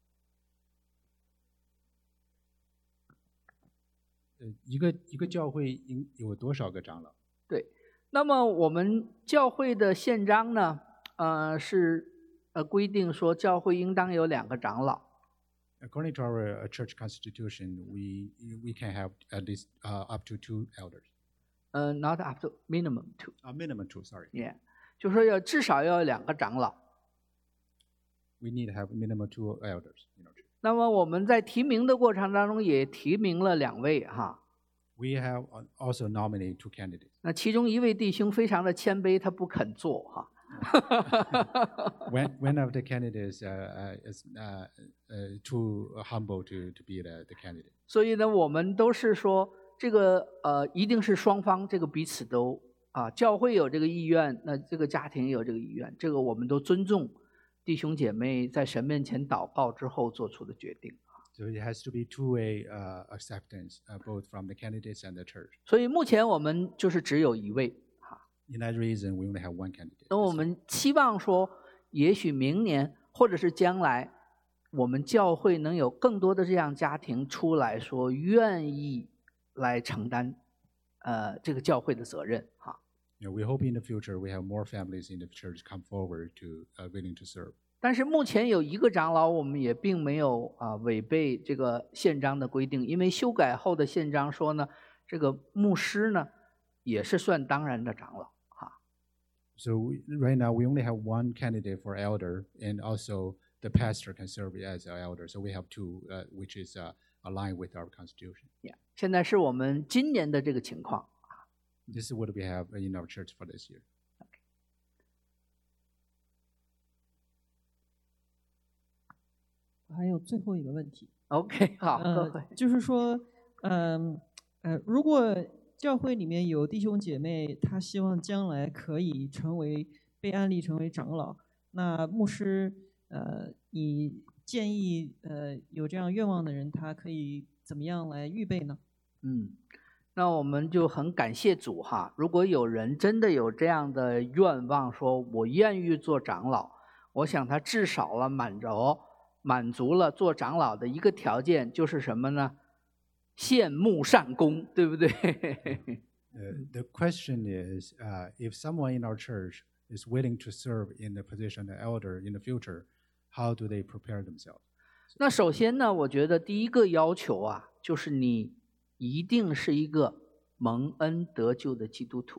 呃，一个一个教会应有多少个长老？ 对，那么我们教会的宪章呢，呃，是呃规定说教会应当有两个长老。 According to our uh, church constitution, we we can have at least uh, up to two elders. 呃 ，not up to minimum two， Uh, minimum two, sorry. yeah，就说要至少要有两个长老。 We need to have minimum two elders in our church. 那么我们在提名的过程当中也提名了两位哈。 We have uh, also nominated two candidates. 那其中一位弟兄非常的谦卑，他不肯做哈。 One one of the candidates uh, uh, is uh, uh, too humble to to be the the candidate. 所以呢，我们都是说这个呃，一定是双方这个彼此都啊，教会有这个意愿，那这个家庭有这个意愿，这个我们都尊重弟兄姐妹在神面前祷告之后做出的决定。 So it has to be two-way uh, acceptance, uh, both from the candidates and the church. 所以目前我们就是只有一位哈。 In that reason, we only have one candidate. 那我们期望说，也许明年或者是将来，我们教会能有更多的这样家庭出来说愿意来承担呃这个教会的责任哈。 You know, we hope in the future we have more families in the church come forward to uh, willing to serve. 但是目前有一个长老，我们也并没有啊违背这个宪章的规定，因为修改后的宪章说呢，这个牧师呢也是算当然的长老哈。 So we, right now we only have one candidate for elder, and also the pastor can serve as an elder. So we have two, uh, which is uh, aligned with our constitution. Yeah, 现在是我们今年的这个情况。 This is what we have in our church for this year. 还有最后一个问题， OK， 好，各呃位， 就是说，嗯呃，如果教会里面有弟兄姐妹，他希望将来可以成为被安立成为长老，那牧师，呃，你建议呃有这样愿望的人，他可以怎么样来预备呢？ 嗯，那我们就很感谢主哈。如果有人真的有这样的愿望，说我愿意做长老，我想他至少了满足满足了做长老的一个条件，就是什么呢？羡慕善功，对不对？ Uh, the question is, uh, if someone in our church is willing to serve in the position of elder in the future, how do they prepare themselves? 那首先呢，我觉得第一个要求啊，就是你一定是一个蒙恩得救的基督徒。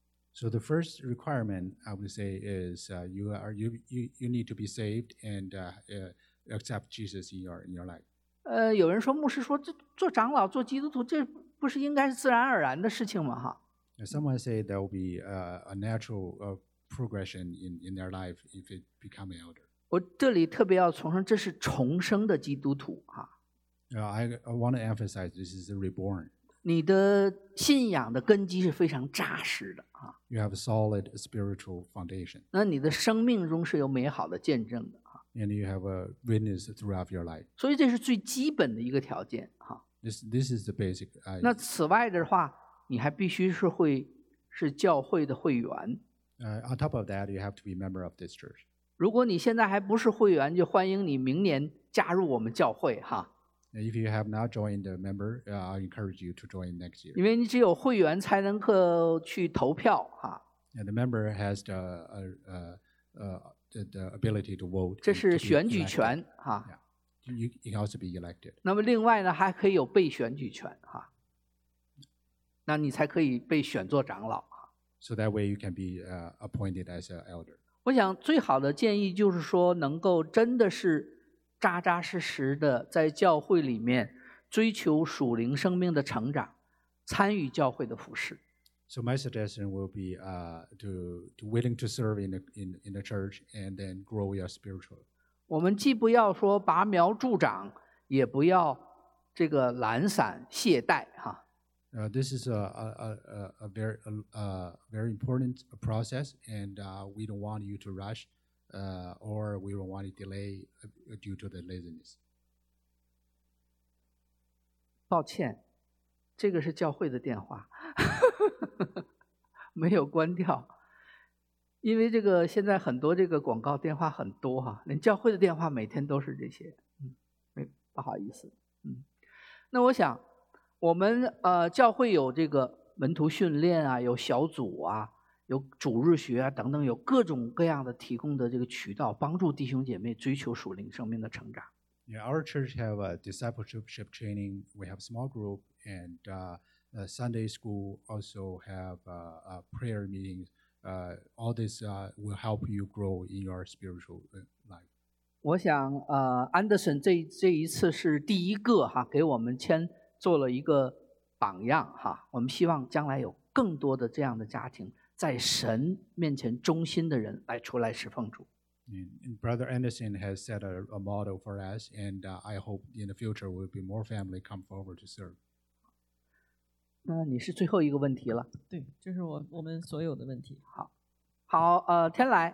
So the first requirement I would say is uh, you are you, you you need to be saved and uh, uh, accept Jesus in your in your life. 呃，有人说牧师说这做长老做基督徒，这不是应该是自然而然的事情吗？哈。 And someone say there will be uh, a natural uh, progression in in their life if it become an elder. 我这里特别要重申，这是重生的基督徒哈。 Uh, I, I want to emphasize this is a reborn. 你的信仰的根基是非常扎实的啊。 You have a solid spiritual foundation. 那你的生命中是有美好的见证的啊。 And you have a witness throughout your life. 所以这是最基本的一个条件哈。 This this is the basic. Uh, 那此外的话，你还必须是会是教会的会员。 uh, on top of that, you have to be a member of this church. 如果你现在还不是会员，就欢迎你明年加入我们教会哈。 If you have not joined a member, uh, I encourage you to join next year. 因为你只有会员才能够去投票哈。 And the member has the uh, uh, uh, the, the ability to vote. 这 and 是 to be 选举 elected. 权哈。 Yeah. You, you can also be elected. 那么另外呢，还可以有被选举权哈。那你才可以被选做长老。 So that way you can be uh, appointed as an elder. 我想最好的建议就是说，能够真的是扎扎实实的在教会里面追求属灵生命的成长，参与教会的服事。 So my suggestion will be uh, to, to willing to serve in the, in, in the church and then grow your spiritual. 我们既不要说拔苗助长，也不要这个懒散懈怠哈。 Uh, this is a, a, a, a very a, a very important process, and uh, we don't want you to rush, uh, or we don't want to delay due to the laziness. 抱歉，这个是教会的电话，没有关掉。因为这个现在很多这个广告电话很多哈，连教会的电话每天都是这些，嗯，没不好意思，嗯。那我想。 我们呃教会有这个门徒训练啊，有小组啊，有主日学啊等等，有各种各样的提供的这个渠道，帮助弟兄姐妹追求属灵生命的成长。 Yeah, our church have a discipleship training. We have small group and uh, uh, Sunday school also have uh, uh, prayer meetings. Uh, all this uh, will help you grow in your spiritual life. 我想呃，安德森这这一次是第一个哈，给我们签。 做了一个榜样哈，我们希望将来有更多的这样的家庭，在神面前忠心的人来出来侍奉主。 And Brother Anderson has set a, a model for us, and uh, I hope in the future will be more family come forward to serve. 那你是最后一个问题了。 对，这是我我们所有的问题。 好，好，呃，天来。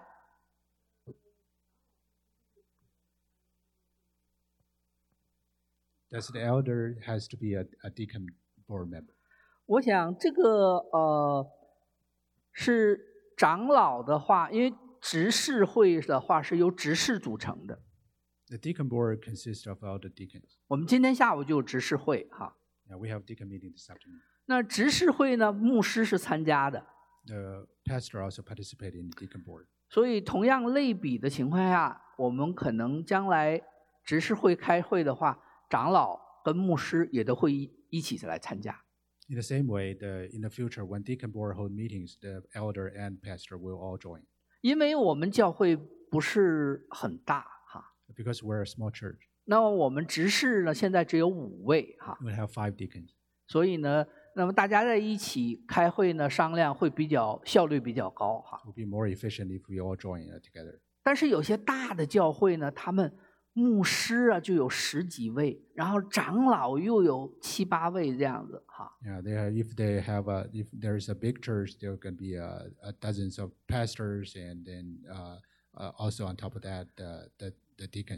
Does the elder has to be a, a deacon board member? 我想这个呃是长老的话，因为执事会的话是由执事组成的。 The deacon board consists of all the deacons. 我们今天下午就有执事会哈。 Yeah, we have deacon meeting this afternoon. 那执事会呢，牧师是参加的。 The pastor also participated in the deacon board. 所以同样类比的情况下，我们可能将来执事会开会的话。 长老跟牧师也都会一起来参加。 In the same way, the in the future, when deacon board hold meetings, the elder and pastor will all join. 因为我们教会不是很大哈。 Because we're a small church. 那么我们执事呢，现在只有五位哈。 We have five deacons. 所以呢，那么大家在一起开会呢，商量会比较效率比较高哈。 It will be more efficient if we all join together. 但是有些大的教会呢，他们 牧师啊，就有十几位，然后长老又有七八位这样子哈。 Yeah, they have, if they have a if there's a big church, there can be a, a dozens of pastors, and then uh, uh, also on top of that, uh, the the deacons.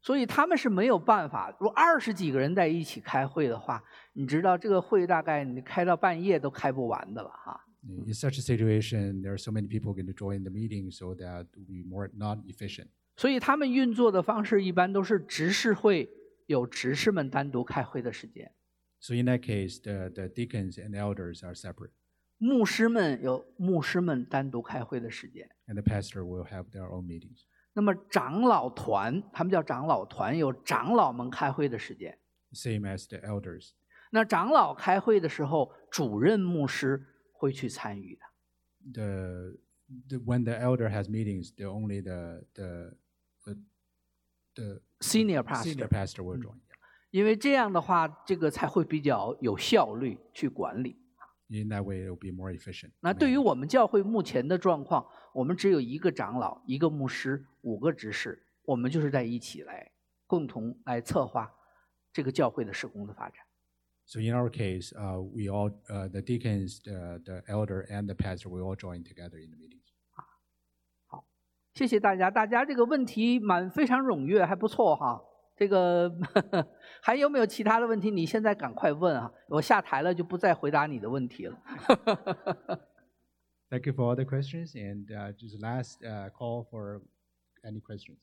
所以他们是没有办法。如果二十几个人在一起开会的话，你知道这个会大概你开到半夜都开不完的了哈。 In such a situation, there are so many people going to join the meeting, so that will be more not efficient. 所以他们运作的方式一般都是执事会有执事们单独开会的时间， So in that case, the, the deacons and elders are separate, 牧师们有牧师们单独开会的时间。 and the pastor will have their own meetings. 那么长老团，他们叫长老团，有长老们开会的时间。 Same as the elders. 那长老开会的时候，主任牧师会去参与的。 The, the when the elder has meetings, the only the the the, the Senior pastor senior pastor will join. 因为这样的话，这个才会比较有效率去管理。 In that way, it will be more efficient. 那对于我们教会目前的状况，我们只有一个长老、一个牧师、五个执事，我们就是在一起来共同来策划这个教会的事工的发展。 So in our case, uh, we all, uh, the deacons, the, the elder, and the pastor, we all join together in the meetings. 好，谢谢大家，大家这个问题蛮非常踊跃，还不错哈。这个还有没有其他的问题？你现在赶快问啊！我下台了就不再回答你的问题了。 Thank you for all the questions, and uh, just last uh, call for any questions.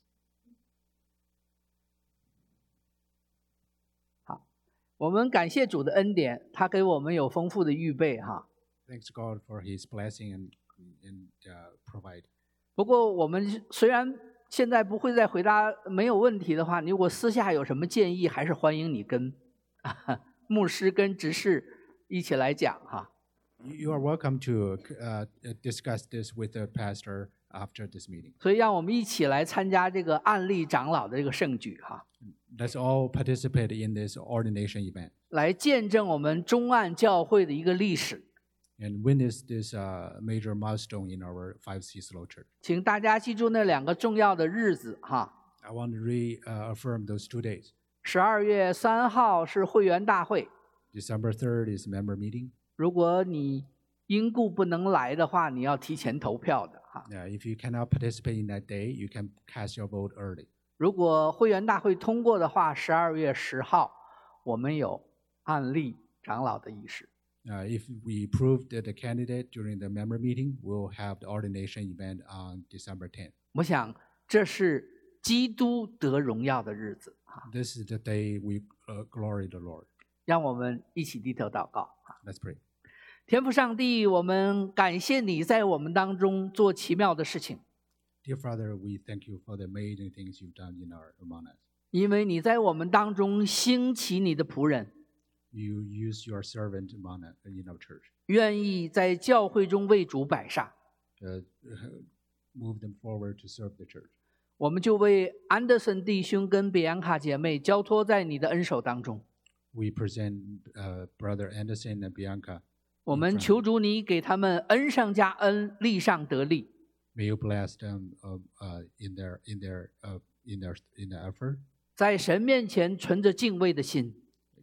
好，我们感谢主的恩典，他给我们有丰富的预备哈。 Thanks God for His blessing and and uh, provide. 不过我们虽然现在不会再回答没有问题的话，你如果私下有什么建议，还是欢迎你跟牧师跟执事一起来讲哈。 You are welcome to uh, discuss this with the pastor after this meeting. 所以让我们一起来参加这个案例长老的这个盛举哈， Let's all participate in this ordination event 来见证我们中岸教会的一个历史。 and witness this uh, major milestone in our Five Seas Low Church. 请大家记住那两个重要的日子哈。 I want to reaffirm those two days. 十二月三号是会员大会， December third is member meeting. 如果你因故不能来的话，你要提前投票的哈。 Yeah, if you cannot participate in that day, you can cast your vote early. 如果会员大会通过的话，十二月十号我们有案例长老的仪式。 Uh, if we prove that the candidate during the member meeting, we'll have the ordination event on December tenth. 我想这是基督得荣耀的日子啊！ This is the day we uh, glory the Lord. 让我们一起低头祷告啊！ Let's pray. 天父上帝，我们感谢你在我们当中做奇妙的事情， Dear Father, we thank you for the amazing things you've done in our among us. 因为你在我们当中兴起你的仆人， You use your servant among us in our church. 愿意在教会中为主摆上。 Uh, move them forward to serve the church. 我们就为安德森弟兄跟比安卡姐妹交托在你的恩手当中。 We present uh, Brother Anderson and Bianca. 我们求主你给他们恩上加恩，利上得利。 May you bless them uh, uh, in their in their uh, in their in their effort 在神面前存着敬畏的心，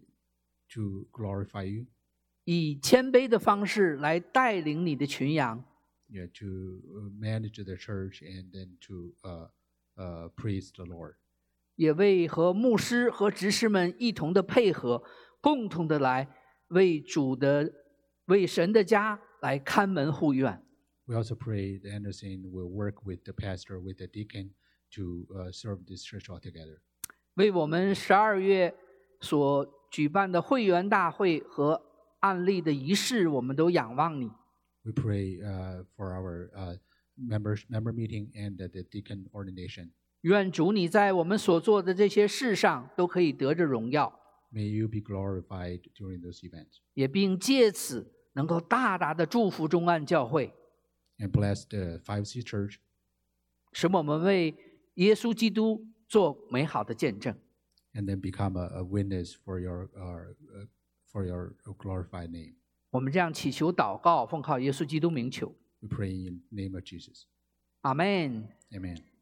to glorify you. 以谦卑的方式来带领你的群羊。 Yeah, to uh, manage the church and then to uh, uh, praise the Lord. 也为和牧师和执事们一同的配合，共同的来为主的、为神的家来看门护院。 We also pray that Anderson will work with the pastor, with the deacon, to uh, serve this church altogether. 为我们十二月所举办的会员大会和案例的仪式，我们都仰望你。 We pray uh, for our uh, members, member meeting and uh, the deacon ordination. 愿主你在我们所做的这些事上都可以得着荣耀， May you be glorified during those events 也并借此能够大大的祝福中岸教会， and bless the Five C Church 使我们为耶稣基督做美好的见证。 and then become a, a witness for your uh, uh, for your glorified name. 我们这样祈求祷告，奉靠耶稣基督名求， We pray in the name of Jesus. 阿门。 Amen.